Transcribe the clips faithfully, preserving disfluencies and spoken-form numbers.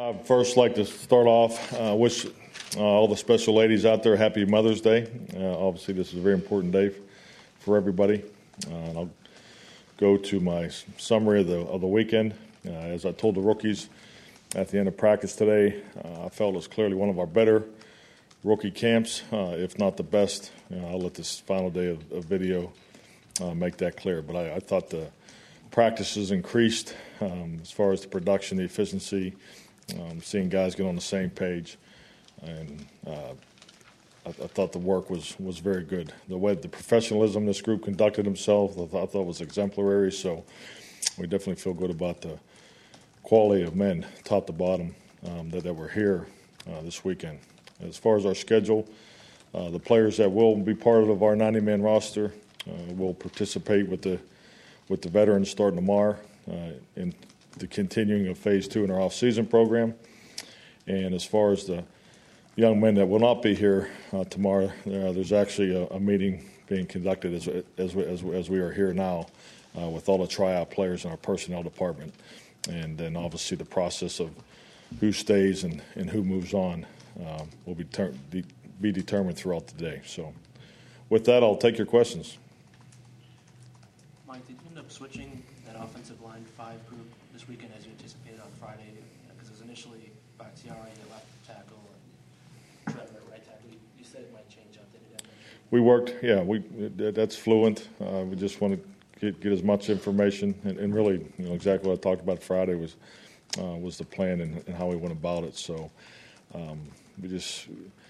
I'd first like to start off, uh, wish uh, all the special ladies out there happy Mother's Day. Uh, obviously, this is a very important day for everybody. Uh, and I'll go to my summary of the, of the weekend. Uh, as I told the rookies at the end of practice today, uh, I felt it was clearly one of our better rookie camps, uh, if not the best. You know, I'll let this final day of, of video uh, make that clear. But I, I thought the practices increased um, as far as the production, the efficiency, um, seeing guys get on the same page. And uh, I, I thought the work was, was very good. The way the professionalism this group conducted themselves, I thought, I thought was exemplary. So we definitely feel good about the quality of men, top to bottom, um, that, that were here uh, this weekend. As far as our schedule, uh, the players that will be part of our ninety-man roster uh, will participate with the with the veterans starting tomorrow uh, in the continuing of phase two in our off-season program. And as far as the young men that will not be here uh, tomorrow, uh, there's actually a, a meeting being conducted as as we, as, as we are here now uh, with all the tryout players in our personnel department. And then obviously the process of who stays and, and who moves on uh, will be, ter- de- be determined throughout the day. So with that, I'll take your questions. Mike, did you end up switching that offensive line five group this weekend as you anticipated on Friday? Because it was initially Bakhtiari at left tackle and Trevor at right tackle. You said it might change up, did it? We worked, yeah, we that's fluent. Uh, we just want to get, get as much information, and, and really, you know, exactly what I talked about Friday was uh, was the plan and, and how we went about it. So um, we just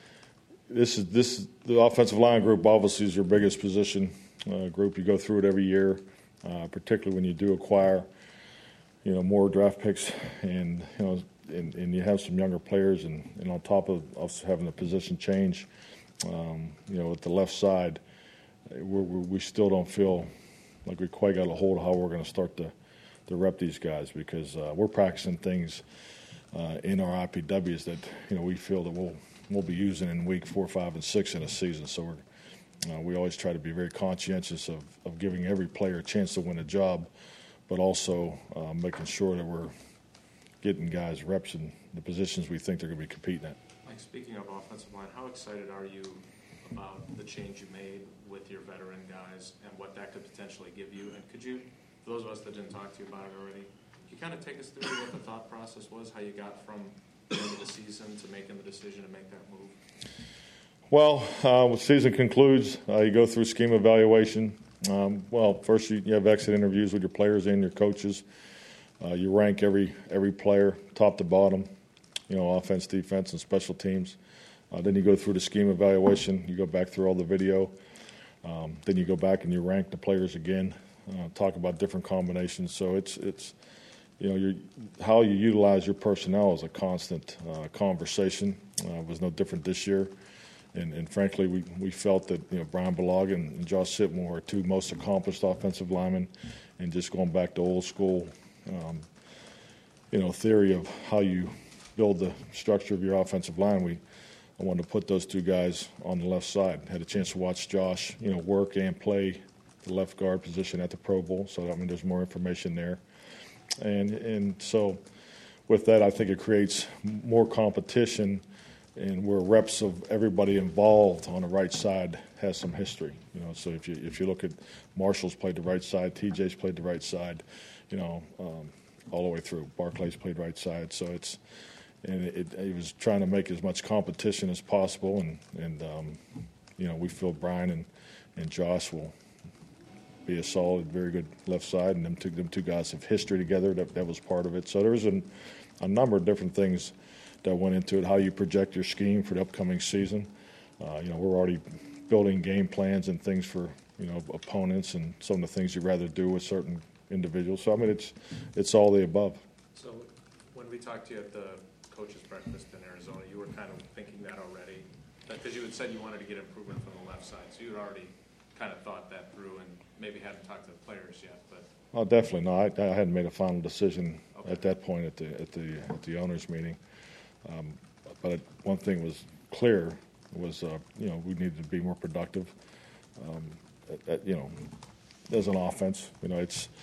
this is this the offensive line group obviously is your biggest position uh, group. You go through it every year, uh, particularly when you do acquire, you know, more draft picks, and you know, and, and you have some younger players, and, and on top of us having a position change, um, you know, at the left side, we're, we're, we still don't feel like we quite got a hold of how we're going to start to, to rep these guys, because uh, we're practicing things uh, in our I P Ws that, you know, we feel that we'll we'll be using in week four, five, and six in a season. So we're uh, we always try to be very conscientious of, of giving every player a chance to win a job, but also uh, making sure that we're getting guys reps in the positions we think they're going to be competing at. Mike, speaking of offensive line, how excited are you about the change you made with your veteran guys and what that could potentially give you? And could you, for those of us that didn't talk to you about it already, could you kind of take us through what the thought process was, how you got from the end of the season to making the decision to make that move? Well, uh, when the season concludes, uh, you go through scheme evaluation. Um, well, first you, you have exit interviews with your players and your coaches. Uh, you rank every every player, top to bottom, you know, offense, defense, and special teams. Uh, then you go through the scheme evaluation. You go back through all the video. Um, then you go back and you rank the players again, uh, talk about different combinations. So it's it's you know you're, how you utilize your personnel is a constant uh, conversation. Uh, it was no different this year. And, and frankly, we, we felt that, you know, Brian Bulaga and, and Josh Sitmore are two most accomplished offensive linemen, and just going back to old school, um, you know, theory of how you build the structure of your offensive line, we I wanted to put those two guys on the left side. Had a chance to watch Josh, you know, work and play the left guard position at the Pro Bowl, so I mean, there's more information there. And and so with that, I think it creates more competition, and where reps of everybody involved on the right side has some history. You know, so if you if you look at Marshall's played the right side, T J's played the right side, you know, um, all the way through. Barclay's played right side, so it's and it, it, it was trying to make as much competition as possible, and and um, you know, we feel Brian and, and Josh will be a solid, very good left side, and them two them two guys have history together. That that was part of it. So there was an, a number of different things that went into it, how you project your scheme for the upcoming season. Uh, you know, we're already building game plans and things for, you know, opponents and some of the things you'd rather do with certain individuals. So, I mean, it's it's all the above. So when we talked to you at the coach's breakfast in Arizona, you were kind of thinking that already? Because you had said you wanted to get improvement from the left side. So you had already kind of thought that through and maybe hadn't talked to the players yet. But Oh, definitely. No, I, I hadn't made a final decision okay. at that point at the at the at the owners' meeting. Um, but one thing was clear was, uh, you know, we needed to be more productive. Um, at, at, you know, as an offense, you know, it's,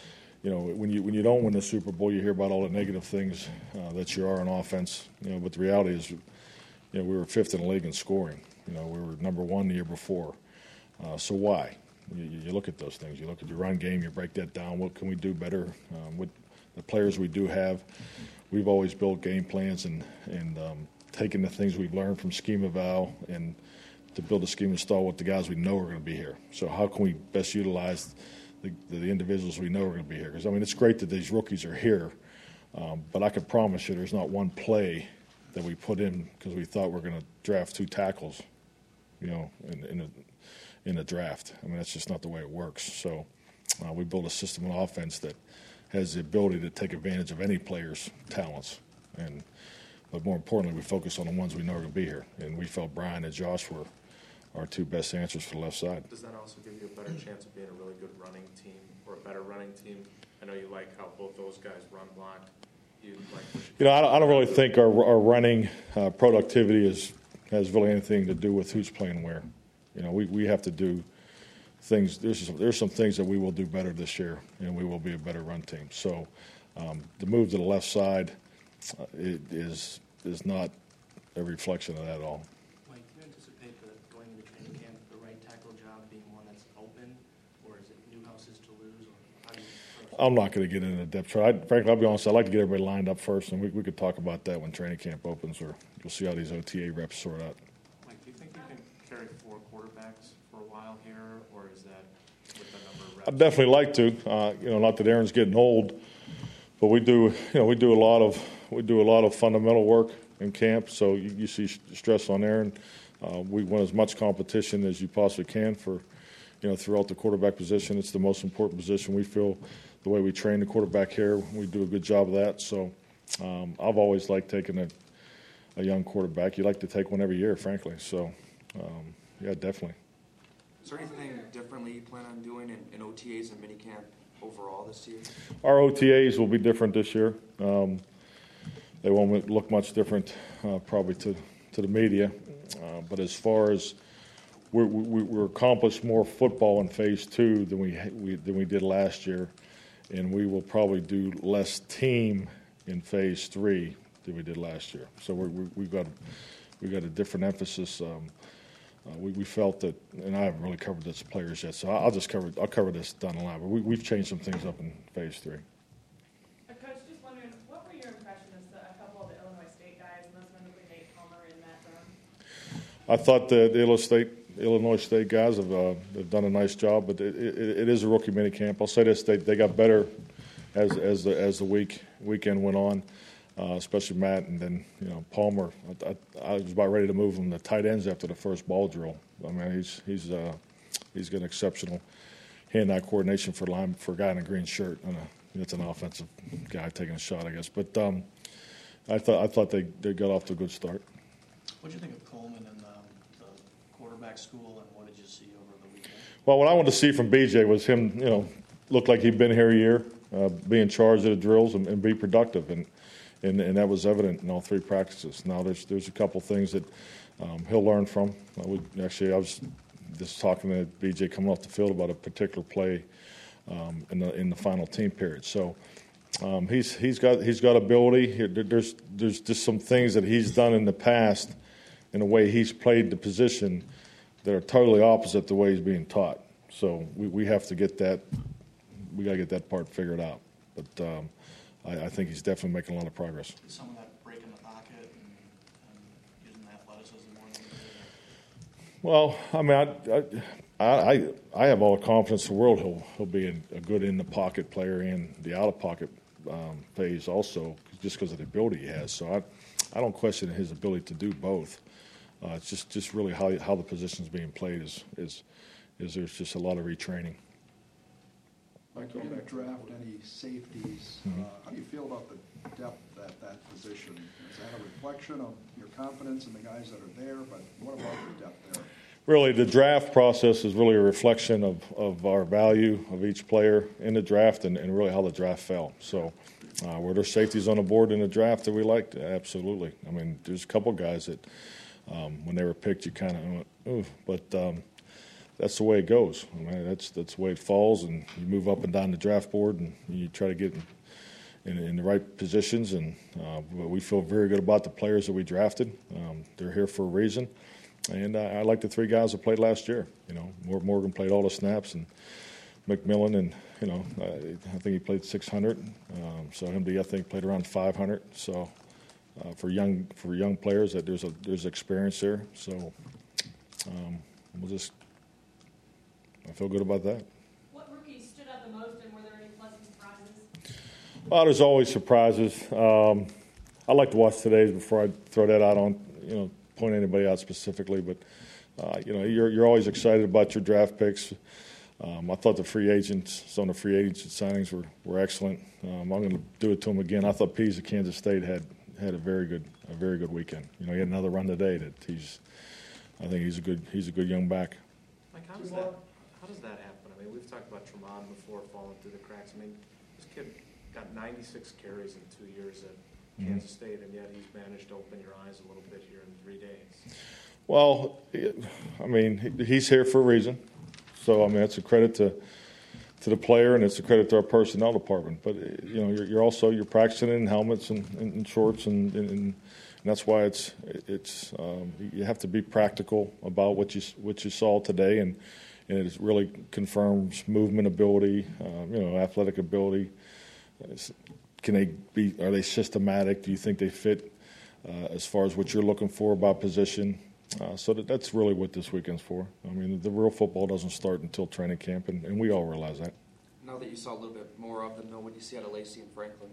you know, when you when you don't win the Super Bowl, you hear about all the negative things uh, that you are on offense. You know, but the reality is, you know, we were fifth in the league in scoring. You know, we were number one the year before. Uh, so why? You, you look at those things. You look at your run game. You break that down. What can we do better? Um, with the players we do have, we've always built game plans and and um, taken the things we've learned from scheme eval and to build a scheme and style with the guys we know are going to be here. So how can we best utilize the, the individuals we know are going to be here? Because I mean, it's great that these rookies are here, um, but I can promise you, there's not one play that we put in because we thought we we're going to draft two tackles, you know, in, in a in the draft. I mean, that's just not the way it works. So uh, we build a system of offense that has the ability to take advantage of any player's talents. And but more importantly, we focus on the ones we know are going to be here. And we felt Brian and Josh were our two best answers for the left side. Does that also give you a better chance of being a really good running team or a better running team? I know you like how both those guys run block. You like you know, I don't, I don't really think our, our running uh, productivity is has really anything to do with who's playing where. You know, we, we have to do things. There's some, there's some things that we will do better this year, and we will be a better run team. So um, the move to the left side uh, it is is not a reflection of that at all. Mike, do you anticipate that going into training camp, the right tackle job being one that's open, or is it new houses to lose? Or how do you I'm not going to get into the depth chart. I, frankly, I'll be honest. I'd like to get everybody lined up first, and we, we could talk about that when training camp opens, or we'll see how these O T A reps sort out. Mike, do you think you can carry four quarterbacks for a while here, or is that with the number of reps? I'd definitely like to. Uh, you know, not that Aaron's getting old, but we do. You know, we do a lot of we do a lot of fundamental work in camp. So you, you see stress on Aaron. Uh, we want as much competition as you possibly can for, you know, throughout the quarterback position. It's the most important position. We feel the way we train the quarterback here, we do a good job of that. So um, I've always liked taking a, a young quarterback. You like to take one every year, frankly. So um, yeah, definitely. Is there anything differently you plan on doing in, in O T As and minicamp overall this year? Our O T As will be different this year. Um, they won't look much different uh, probably to, to the media. Uh, but as far as we're, we, we're accomplished more football in phase two than we, we than we did last year, and we will probably do less team in phase three than we did last year. So we're, we, we've got we've got a different emphasis. Um, uh, we, we felt that, and I haven't really covered this players yet, so I'll just cover I'll cover this down the line. But we, we've changed some things up in phase three. Coach, just wondering, what were your impressions of the, a couple of the Illinois State guys, most notably Nate Palmer in that room? I thought the, the Illinois State Illinois State guys have, uh, have done a nice job, but it, it, it is a rookie minicamp. I'll say this: they they got better as as the as the week weekend went on, uh, especially Matt, and then you know Palmer. I, I, I was about ready to move him to tight ends after the first ball drill. I mean, he's he's uh, he's got exceptional hand-eye coordination for line for a guy in a green shirt. And a, it's an offensive guy taking a shot, I guess. But um, I thought I thought they, they got off to a good start. What did you think of Coleman and um, the quarterback school, and what did you see over the weekend? Well, what I wanted to see from B J was him, you know, look like he'd been here a year, uh, be in charge of the drills and, and be productive, and, and and that was evident in all three practices. Now there's there's a couple things that um, he'll learn from. Uh, we, actually, I was just talking to B J coming off the field about a particular play um, in the in the final team period. So. Um, he's he's got he's got ability. There's there's just some things that he's done in the past, in the way he's played the position, that are totally opposite the way he's being taught. So we, we have to get that we got to get that part figured out. But um, I, I think he's definitely making a lot of progress. Some of that break in the pocket and, and using the athleticism more than Well, I mean, I, I I I have all the confidence in the world he'll he'll be a, a good in the pocket player and the out of pocket um, phase also, just because of the ability he has. So I I don't question his ability to do both. Uh, it's just, just really how how the position's being played is is is there's just a lot of retraining. Mike, you didn't draft any safeties. Mm-hmm. Uh, how do you feel about the depth at that position? Is that a reflection of your confidence in the guys that are there? But what about the depth there? Really, the draft process is really a reflection of, of our value of each player in the draft and, and really how the draft fell. So uh, were there safeties on the board in the draft that we liked? Absolutely. I mean, there's a couple guys that um, when they were picked, you kind of went, ooh. But um, that's the way it goes. I mean, that's that's the way it falls, and you move up and down the draft board, and you try to get in, in, in the right positions. And uh, we feel very good about the players that we drafted. Um, they're here for a reason, and I, I like the three guys that played last year. You know, Morgan played all the snaps, and McMillan, and you know, I, I think he played six hundred. Um, so M D, I think, played around five hundred. So uh, for young for young players, that there's a there's experience there. So um, we'll just. I feel good about that. What rookies stood out the most, and were there any pleasant surprises? Well, there's always surprises. Um, I like to watch today's before I throw that out on, you know, point anybody out specifically. But, uh, you know, you're you're always excited about your draft picks. Um, I thought the free agents, some of the free agent signings were, were excellent. Um, I'm going to do it to them again. I thought Pease of Kansas State had, had a very good a very good weekend. You know, he had another run today. That he's, I think he's a good he's a good young back. Mike, how does that how does that happen? I mean, we've talked about Tremont before falling through the cracks. I mean, this kid got ninety-six carries in two years at mm-hmm. Kansas State, and yet he's managed to open your eyes a little bit here in three days. Well, I mean, he's here for a reason. So, I mean, it's a credit to to the player, and it's a credit to our personnel department. But, you know, you're, you're also you're practicing in helmets and, and shorts, and, and, and that's why it's it's um, you have to be practical about what you what you saw today, and and it really confirms movement ability, um, you know, athletic ability. Can they be? Are they systematic? Do you think they fit uh, as far as what you're looking for about position? Uh, so that, that's really what this weekend's for. I mean, the real football doesn't start until training camp, and, and we all realize that. Now that you saw a little bit more of them, though, what do you see out of Lacey and Franklin?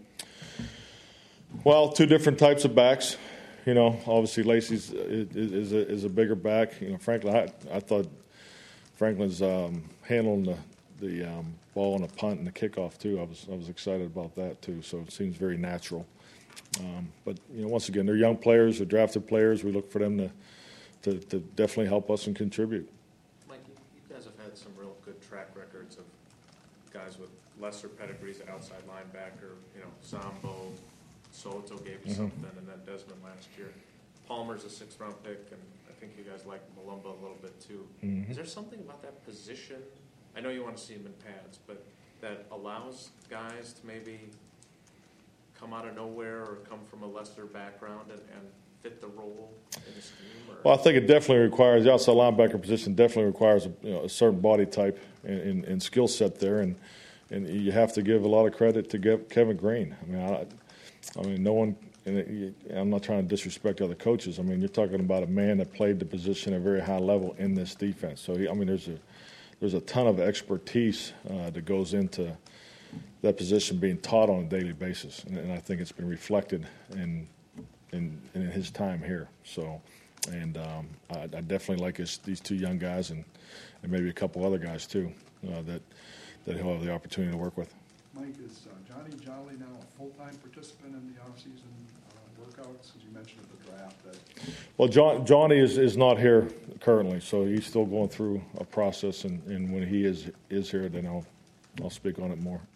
Well, two different types of backs. You know, obviously Lacey's is, is, a, is a bigger back. You know, Franklin, I, I thought Franklin's um, handling the the um, ball and the punt and the kickoff too. I was I was excited about that too. So it seems very natural. Um, but you know, once again, they're young players, they're drafted players. We look for them to. To, to definitely help us and contribute. Mike, you, you guys have had some real good track records of guys with lesser pedigrees at outside linebacker. You know, Zambo, Soto gave you mm-hmm. something, and then Desmond last year. Palmer's a sixth-round pick, and I think you guys like Malumba a little bit too. Mm-hmm. Is there something about that position? I know you want to see him in pads, but that allows guys to maybe come out of nowhere or come from a lesser background and, and fit the role in the scheme? Or? Well, I think it definitely requires, the outside linebacker position definitely requires a, you know, a certain body type and, and, and skill set there, and and you have to give a lot of credit to Kevin Green. I mean, I, I mean, no one, and it, I'm not trying to disrespect other coaches. I mean, you're talking about a man that played the position at a very high level in this defense. So, he, I mean, there's a there's a ton of expertise uh, that goes into that position being taught on a daily basis, and, and I think it's been reflected in In, in his time here. So, and um, I, I definitely like his, these two young guys, and, and maybe a couple other guys too uh, that that he'll have the opportunity to work with. Mike, is uh, Johnny Jolly now a full-time participant in the off-season uh, workouts? As you mentioned at the draft. That well, John, Johnny is, is not here currently, so he's still going through a process, and, and when he is is here, then I'll I'll speak on it more.